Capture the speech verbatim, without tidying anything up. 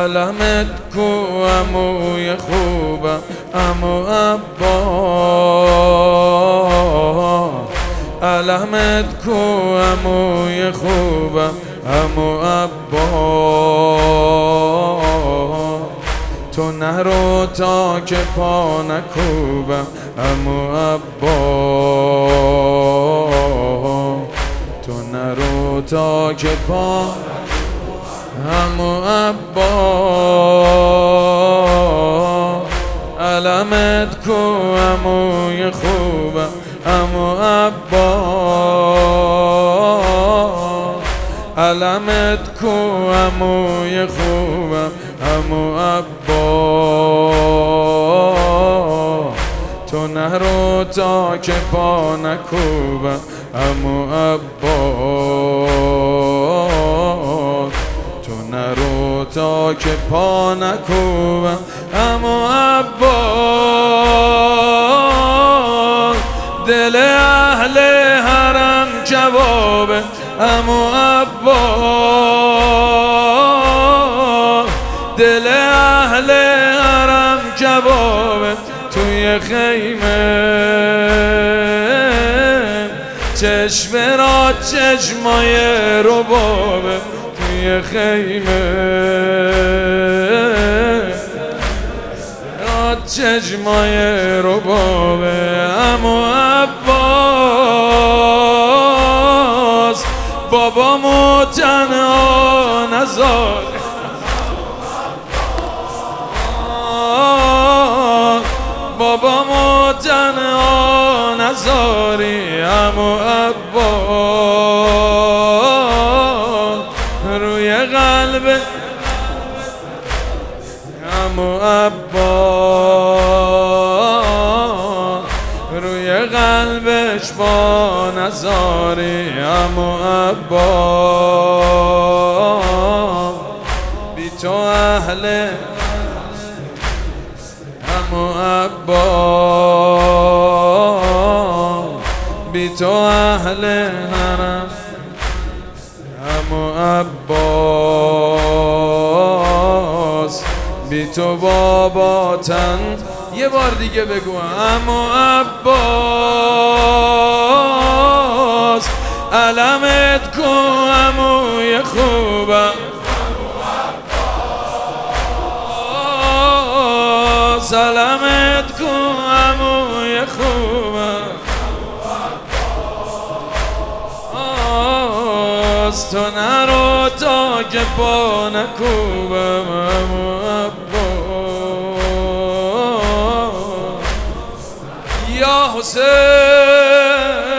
علمت کو عموی خوبم عمو عباس علمت کو عموی خوبم عمو عباس تو نرو تا که پا نکوبم عمو عباس تو نرو تا که پا عمو عباس علمت کو عموی خوبم عمو عباس علمت کو عموی خوبم عمو عباس تو نرو تا که پا نکوبم عمو عباس تو نرو تا که پا نکوبم عمو عباس دل اهل حرم جوابه عمو عباس دل اهل حرم جوابه توی خیمه چشم را چشمای ربابه توی خیمه را چشمای ربابه عمو عباس بابامو تنها نذار بابامو تنها نذاری عمو عباس روی قلب عمو عباس روی قلبش با نذاری عمو عباس بی تو اهل عمو عباس بی تو اهل حرم عمو عباس بی تو بابا تن یه بار دیگه بگو عمو عباس علمت کو عموی خوبم سلامت کو عموی خوبم آس تو نرو تا که پا نکوبم عمو عباس یا حسین